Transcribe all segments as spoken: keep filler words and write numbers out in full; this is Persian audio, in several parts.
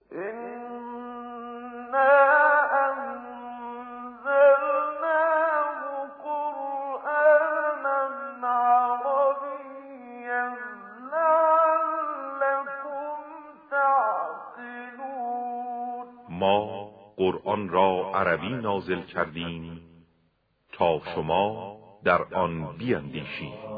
ما قرآن را عربی نازل کردیم تا شما در آن بیندیشید.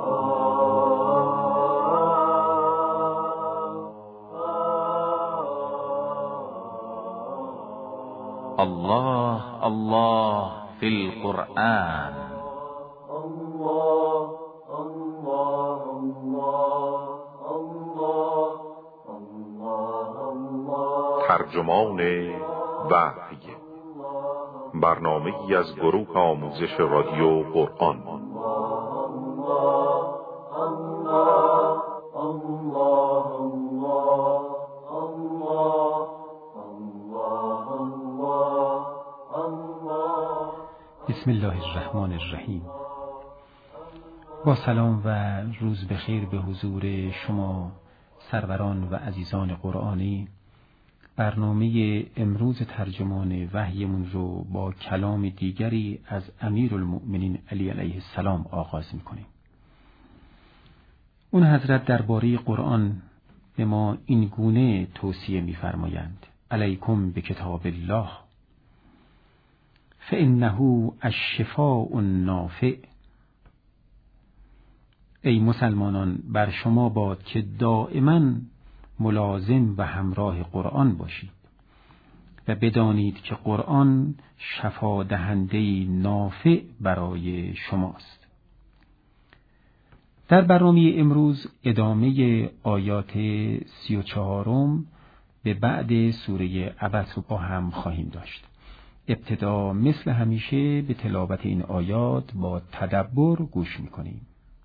الله الله فی القرآن. الله الله الله الله الله. ترجمان وحی، برنامه‌ای از گروه آموزش رادیو قرآن. بسم الله الرحمن الرحیم. با سلام و روز بخیر به حضور شما سروران و عزیزان قرآنی، برنامه امروز ترجمان وحیمون رو با کلام دیگری از امیرالمؤمنین علی علیه السلام آغاز میکنیم. اون حضرت درباره قرآن به ما این گونه توصیه میفرمایند: علیکم بکتاب الله فإنه الشفاء النافع. ای مسلمانان، بر شما باد که دائما ملازم و همراه قرآن باشید و بدانید که قرآن شفا دهنده نافع برای شماست. در برنامه امروز ادامه آیات سی و چهارم به بعد سوره عبس رو با هم خواهیم داشت. ابتدا مثل همیشه به تلاوت این آیات با تدبر گوش می‌کنیم.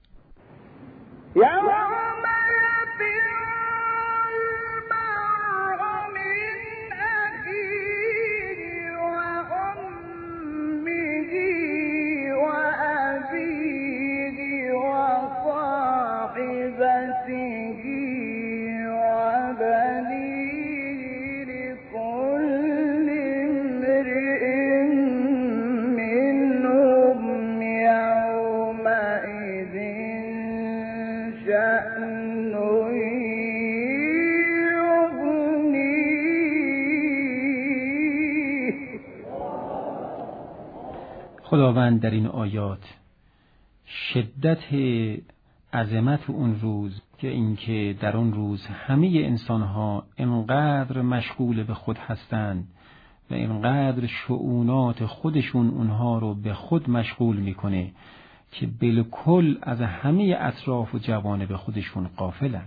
خداوند در این آیات شدت عظمت اون روز، که اینکه در اون روز همه انسانها انقدر مشغول به خود هستند و انقدر شؤونات خودشون اونها رو به خود مشغول میکنه که بالکل از همه اطراف و جوانب خودشون غافلن.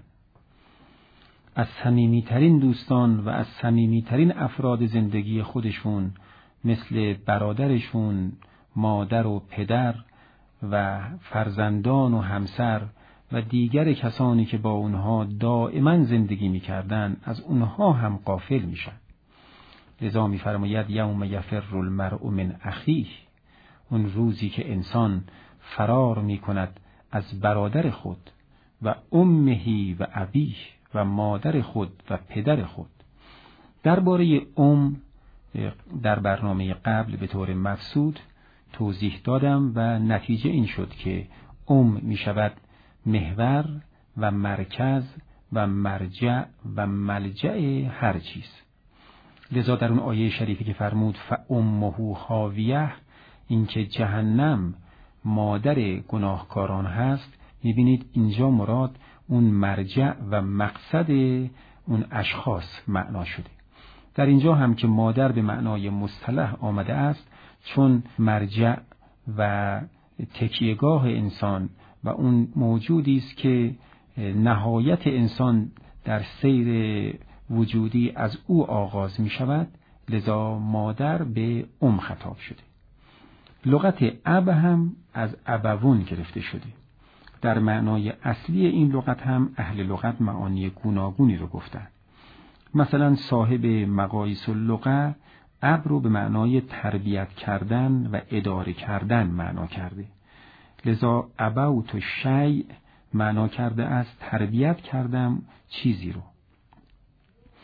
از صمیمیترین دوستان و از صمیمیترین افراد زندگی خودشون مثل برادرشون، مادر و پدر و فرزندان و همسر و دیگر کسانی که با اونها دائما زندگی میکردن، از اونها هم غافل میشن. لذا میفرماید یوم یفر المرء من اخیه، اون روزی که انسان فرار میکند از برادر خود و امهی و ابیه و مادر خود و پدر خود. درباره ام در برنامه قبل به طور مبسوط توضیح دادم و نتیجه این شد که ام می شود محور و مرکز و مرجع و ملجأ هر چیز. لذا در اون آیه شریفی که فرمود فأمه هاویه، این که جهنم مادر گناهکاران هست، می بینید اینجا مراد اون مرجع و مقصد اون اشخاص معنا شده. در اینجا هم که مادر به معنای مصطلح آمده است، چون مرجع و تکیهگاه انسان و اون موجودی است که نهایت انسان در سیر وجودی از او آغاز می شود، لذا مادر به ام خطاب شده. لغت اب هم از ابوون گرفته شده. در معنای اصلی این لغت هم اهل لغت معانی گوناگونی رو گفتن. مثلا صاحب مقاییس اللغه اب رو به معنای تربیت کردن و اداره کردن معنا کرده. لذا ابوت و شیء معنا کرده است تربیت کردم چیزی رو.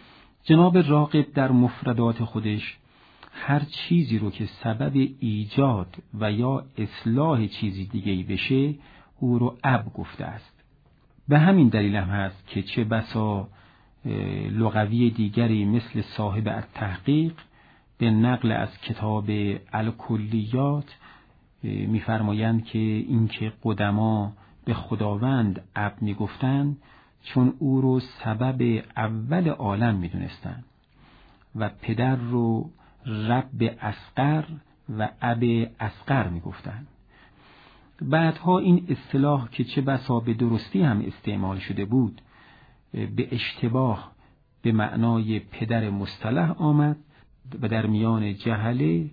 جناب راغب در مفردات خودش هر چیزی رو که سبب ایجاد و یا اصلاح چیزی دیگه‌ای بشه او رو اب گفته است. به همین دلیل هم هست که چه بسا لغوی دیگری مثل صاحب التحقیق به نقل از کتاب الکلیات می‌فرمایند که اینکه قدما به خداوند اب می‌گفتند چون او رو سبب اول عالم می‌دونستند و پدر رو رب اصغر و اب اصغر می‌گفتند. بعدها این اصطلاح که چه بسا به درستی هم استعمال شده بود به اشتباه به معنای پدر مصطلح آمد و در میان جهله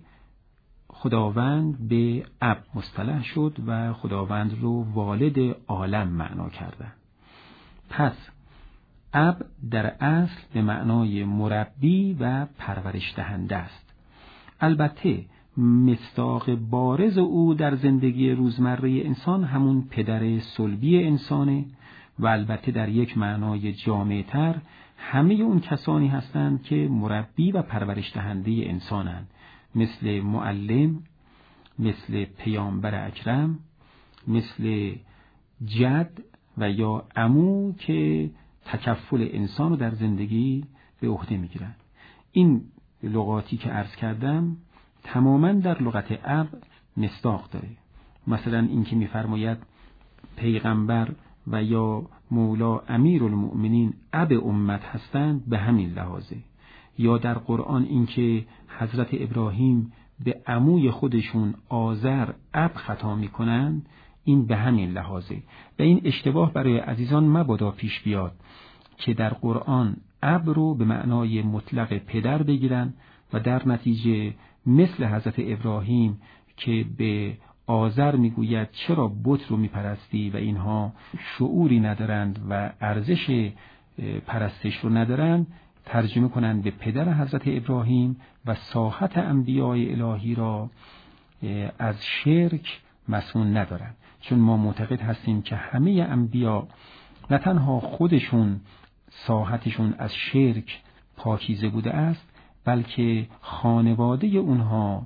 خداوند به اب مصطلح شد و خداوند رو والد عالم معنا کردند. پس اب در اصل به معنای مربی و پرورش دهنده است. البته مصداق بارز او در زندگی روزمره انسان همون پدر صلبی انسانه و البته در یک معنای جامع‌تر همه اون کسانی هستند که مربی و پرورش دهنده انسانند، مثل معلم، مثل پیامبر اکرم، مثل جد و یا عمو که تکفل انسان رو در زندگی به عهده میگیرند. این لغاتی که عرض کردم تماماً در لغت اب مصداق داره. مثلا این که میفرماید پیغمبر و یا مولا امیرالمؤمنین اب امت هستند به همین لحاظه، یا در قرآن این که حضرت ابراهیم به عموی خودشون آذر اب خطا میکنند این به همین لحاظه. و این اشتباه برای عزیزان مبادا پیش بیاد که در قرآن اب رو به معنای مطلق پدر بگیرن و در نتیجه مثل حضرت ابراهیم که به آذر میگوید چرا بت رو میپرستی و اینها شعوری ندارند و ارزش پرستش رو ندارند ترجمه کنند به پدر حضرت ابراهیم و ساحت انبیاء الهی را از شرک مسئول ندارند، چون ما معتقد هستیم که همه انبیا نه تنها خودشون ساحتشون از شرک پاکیزه بوده است بلکه خانواده اونها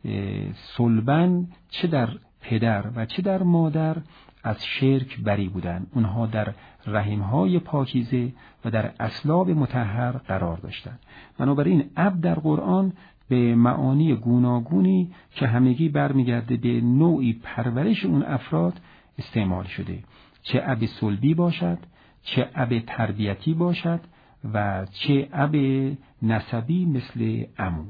صلباً چه در پدر و چه در مادر از شرک بری بودند. اونها در رحمهای پاکیزه و در اصلاب مطهر قرار داشتند. بنابراین اب در قرآن به معانی گوناگونی که همگی برمیگرده به نوعی پرورش اون افراد استعمال شده، چه اب صلبی باشد، چه اب تربیتی باشد و چه اب نسبی مثل عمو.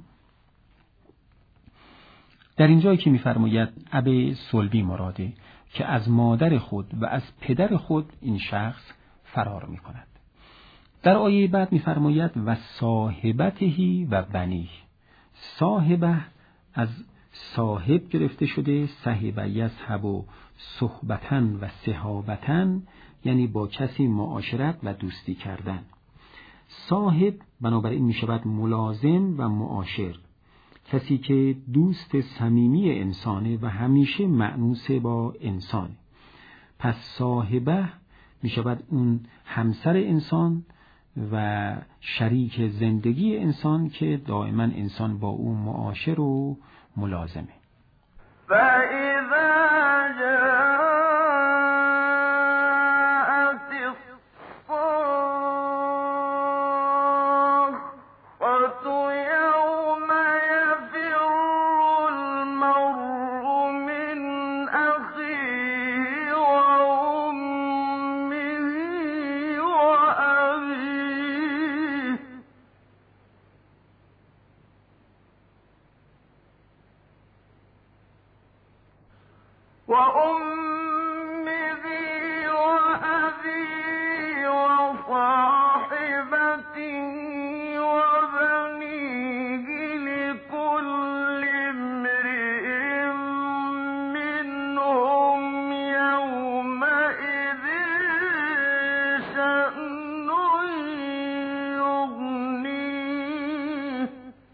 در اینجایی که می‌فرماید اب صلبی مراده که از مادر خود و از پدر خود این شخص فرار می‌کند. در آیه بعد می‌فرماید و صاحبته و بنیه. صاحبه از صاحب گرفته شده، صاحب یصحب و صحبتن و صحابتن، یعنی با کسی معاشرت و دوستی کردن. صاحب بنابراین می شود ملازم و معاشر، کسی که دوست صمیمی انسانه و همیشه مأنوس با انسانه. پس صاحبه می شود اون همسر انسان و شریک زندگی انسان که دائما انسان با او معاشر و ملازمه. فَإِذَا جَاءَتِ الصَّاخَّةُ يَوْمَ يَفِرُّ الْمَرْءُ مِنْ أَخِيهِ وَأُمِّهِ وَأَبِيهِ وَأُمِّهِ وَأَبِيهِ وَصَاحِبَتِهِ وَبَنِيهِ لِكُلِّ امْرِئٍ مِّنْهُمْ يَوْمَئِذٍ شَأْنٌ يُغْنِيهِ.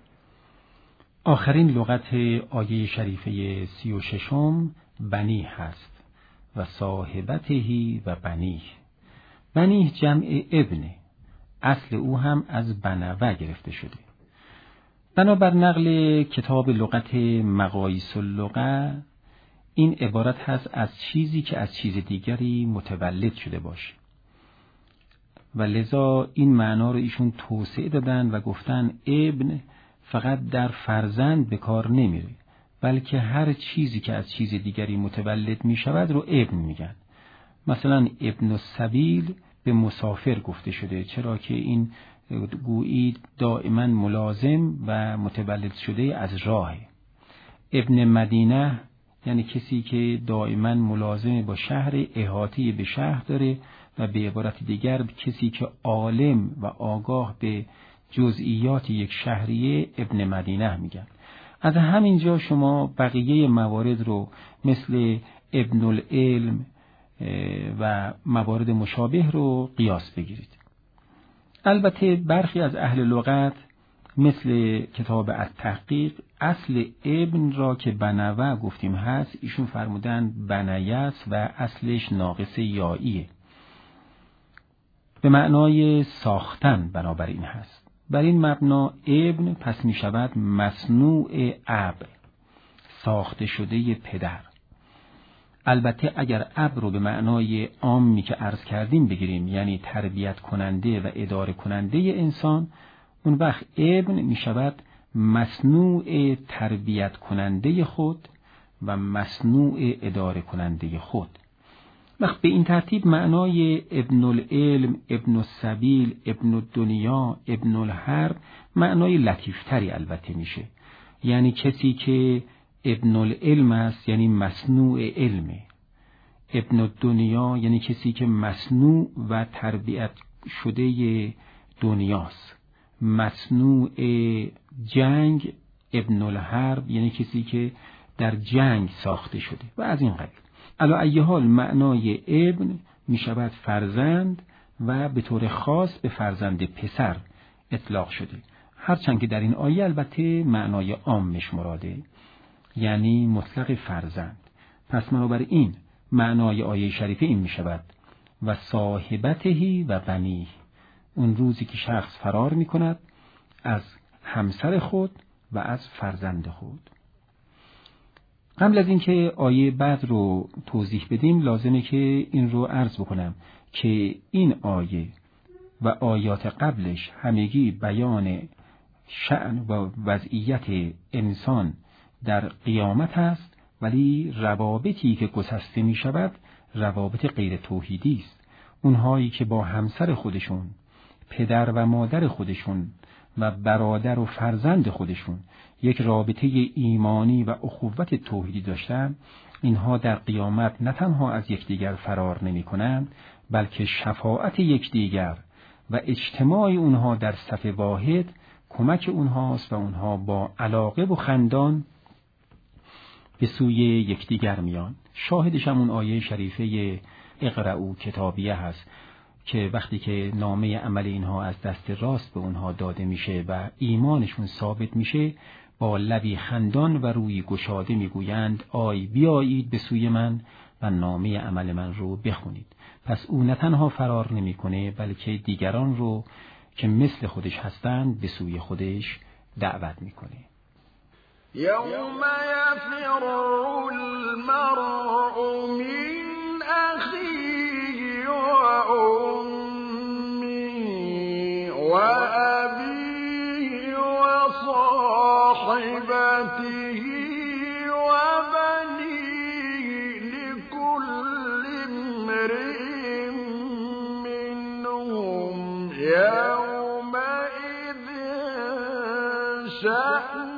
آخرین لغت آیه شریفه سی و ششم بنیه هست و صاحبتهی و بنیه. بنیه جمع ابنه. اصل او هم از بنوه گرفته شده. بنابر نقل کتاب لغت مقاییس اللغه، این عبارت هست از چیزی که از چیز دیگری متولد شده باشه و لذا این معنا رو ایشون توسعه دادن و گفتن ابن فقط در فرزند به کار نمیره، بلکه هر چیزی که از چیز دیگری متولد می شود رو ابن میگن. مثلا ابن السبیل به مسافر گفته شده، چرا که این گویی دائما ملازم و متولد شده از راه. ابن مدینه یعنی کسی که دائما ملازم با شهر، احاطه به شهر داره، و به عبارت دیگر کسی که عالم و آگاه به جزئیات یک شهریه ابن مدینه میگن. از همینجا شما بقیه موارد رو مثل ابن العلم و موارد مشابه رو قیاس بگیرید. البته برخی از اهل لغت مثل کتاب التحقیق اصل ابن را که بنوه گفتیم هست، ایشون فرمودن بنیس و اصلش ناقص یاییه، به معنای ساختن بنابراین هست. بر این مبنا ابن پس می شود مصنوع اب، ساخته شده پدر. البته اگر اب رو به معنای عامی که عرض کردیم بگیریم، یعنی تربیت کننده و اداره کننده انسان، اون وقت ابن می شود مصنوع تربیت کننده خود و مصنوع اداره کننده خود. وقت به این ترتیب معنای ابن العلم، ابن السبیل، ابن الدنیا، ابن الحرب معنای لطیفتری البته میشه. یعنی کسی که ابن العلم است یعنی مصنوع علمه. ابن الدنیا یعنی کسی که مصنوع و تربیت شده دنیاست. مصنوع جنگ ابن الحرب یعنی کسی که در جنگ ساخته شده و از این قبیل. علی ای حال معنای ابن می شود فرزند و به طور خاص به فرزند پسر اطلاق شده، هرچند که در این آیه البته معنای عامش مراده، یعنی مطلق فرزند. پس بنابراین معنای آیه شریفه این می شود و صاحبتهی و بنیه، اون روزی که شخص فرار می کند از همسر خود و از فرزند خود. قبل از اینکه آیه بعد رو توضیح بدیم لازمه که این رو عرض بکنم که این آیه و آیات قبلش همگی بیان شأن و وضعیت انسان در قیامت است، ولی روابطی که گسسته می شود روابط غیر توحیدی است. اونهایی که با همسر خودشون، پدر و مادر خودشون و برادر و فرزند خودشون یک رابطه ایمانی و اخوت توحیدی داشتن، اینها در قیامت نه تنها از یکدیگر فرار نمی کنند، بلکه شفاعت یکدیگر و اجتماع اونها در صف واحد کمک اونهاست و اونها با علاقه و خندان به سوی یکدیگر میان. شاهدش هم اون آیه شریفه اقرأوا کتابیه هست که وقتی که نامه عمل اینها از دست راست به اونها داده میشه و ایمانشون ثابت میشه، با لبی خندان و روی گشاده میگویند آی بیایید به سوی من و نامه عمل من رو بخونید. پس او نه تنها فرار نمیکنه بلکه دیگران رو که مثل خودش هستند به سوی خودش دعوت میکنه. یوم یفر المرء من اخیه و امی و ابیه و صاحبته و بنیه لکل امرئ منهم یومئذ شأن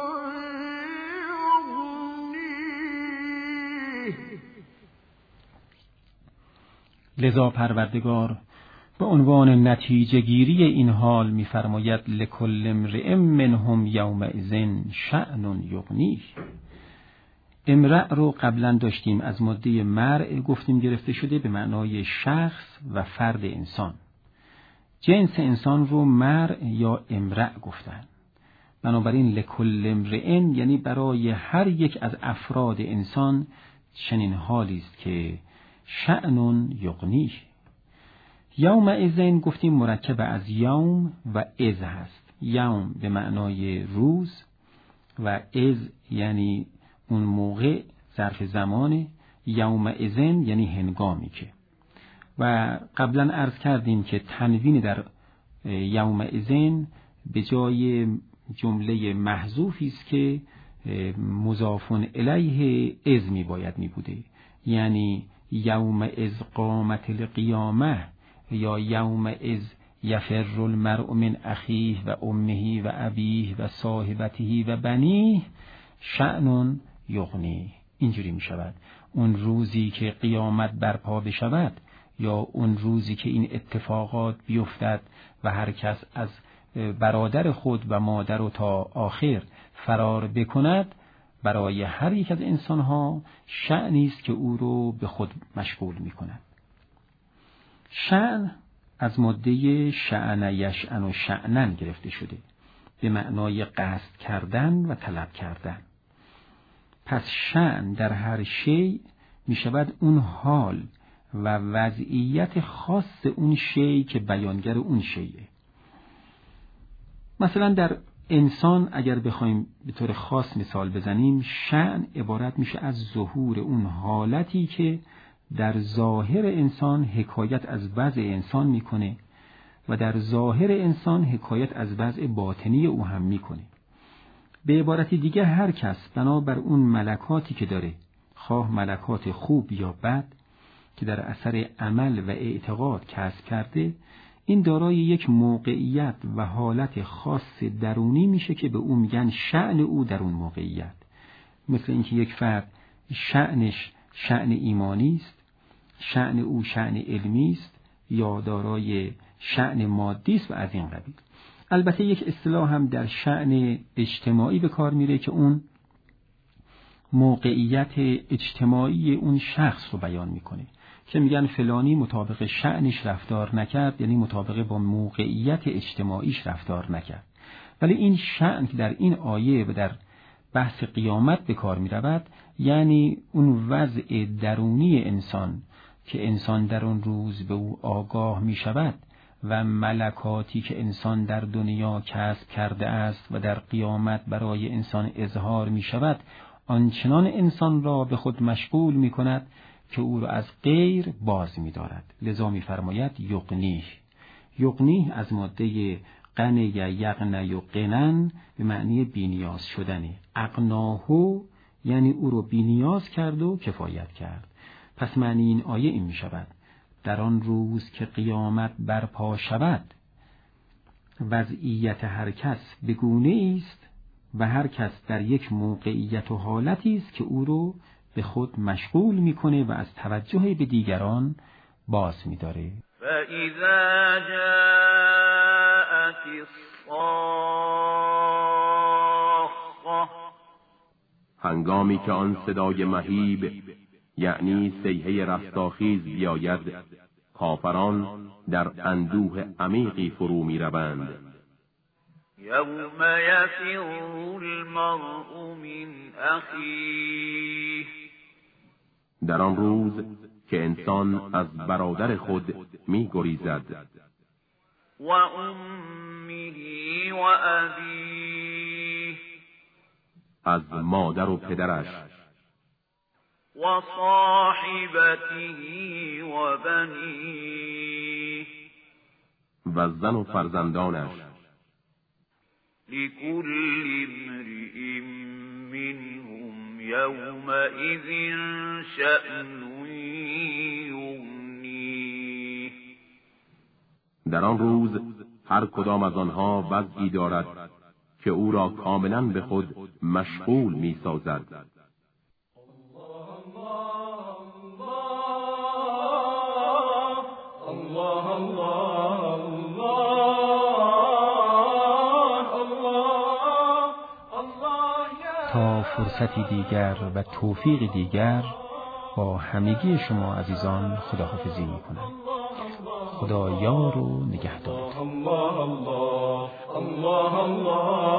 لذا پروردگار به عنوان نتیجه گیری این حال می‌فرماید لکل امرئ منهم یومئذ شأن یغنیه. امرأ رو قبلا داشتیم از ماده مرء گفتیم گرفته شده به معنای شخص و فرد انسان. جنس انسان رو مرء یا امرأ گفتن. بنابراین لکل امرئ یعنی برای هر یک از افراد انسان چنین حالی است که شأن یغنیه، یوم اذن گفتیم مرکب از یوم و از هست. یوم به معنای روز و از یعنی اون موقع، ظرف زمانه. یوم اذن یعنی هنگامی که. و قبلا عرض کردیم که تنوین در یوم اذن به جای جمله محذوفی است که مضاف الیه از می باید می بوده، یعنی یوم از قامت القیامه یا یوم از یفر المرء من اخیه و امه و ابیه و صاحبته و بنیه شأن یغنی. اینجوری می شود اون روزی که قیامت برپا بشود یا اون روزی که این اتفاقات بیفتد و هر کس از برادر خود و مادر و تا آخر فرار بکند، برای هر یک از انسانها شأنی است که او رو به خود مشغول می کند. شأن از ماده شأن یشأن و شأنن گرفته شده به معنای قصد کردن و طلب کردن. پس شأن در هر شی می شود اون حال و وضعیت خاص اون شی که بیانگر اون شیه. مثلا در انسان اگر بخوایم به طور خاص مثال بزنیم، شأن عبارت میشه از ظهور اون حالتی که در ظاهر انسان حکایت از وضع انسان میکنه و در ظاهر انسان حکایت از وضع باطنی او هم میکنه. به عبارت دیگه هر کس بنابر اون ملکاتی که داره، خواه ملکات خوب یا بد، که در اثر عمل و اعتقاد کسب کرده، این دارای یک موقعیت و حالت خاص درونی میشه که به او میگن شأن او در اون موقعیت. مثل اینکه یک فرد شأنش شأن ایمانی است، شأن او شأن علمی است یا دارای شأن مادی است و از این قبیل. البته یک اصطلاح هم در شأن اجتماعی به کار میره که اون موقعیت اجتماعی اون شخص رو بیان میکنه، که میگن فلانی مطابق شأنش رفتار نکرد، یعنی مطابق با موقعیت اجتماعیش رفتار نکرد. ولی این شأن که در این آیه و در بحث قیامت به کار میرود، یعنی اون وضع درونی انسان که انسان در اون روز به او آگاه میشود و ملکاتی که انسان در دنیا کسب کرده است و در قیامت برای انسان اظهار میشود، آنچنان انسان را به خود مشغول میکند که او را از غیر باز می‌دارد. لذا می‌فرماید یغنیه. یغنیه از ماده قن یا یغن یا قنن به معنی بی‌نیاز شدنه. اغناهو یعنی او رو بی‌نیاز کرد و کفایت کرد. پس معنی این آیه این می‌شود در آن روز که قیامت برپا شود، وضعیت هر کس به گونه است و هر کس در یک موقعیت و حالتی است که او رو به خود مشغول میکنه و از توجه به دیگران باز میداره. فَإِذَا جَاءَتِ الصَّاخَّةُ، هنگامی که آن صدای مهیب یعنی صیحه رستاخیز بیاید، کافران در اندوه عمیقی فرو میروند. یوم یفر المرء من اخیه، در آن روز که انسان از برادر خود می گریزد. و امه و ابیه، از مادر و پدرش. و صاحبته و بنیه، و زن و فرزندانش. لكل امرئ منهم يومئذ شأن یغنیه، در آن روز هر کدام از آنها وضعی دارد که او را کاملا به خود مشغول می سازد. تا فرصتی دیگر و توفیق دیگر با همگی شما عزیزان خداحافظی میکنم. خدا یار و نگهدار. الله الله الله الله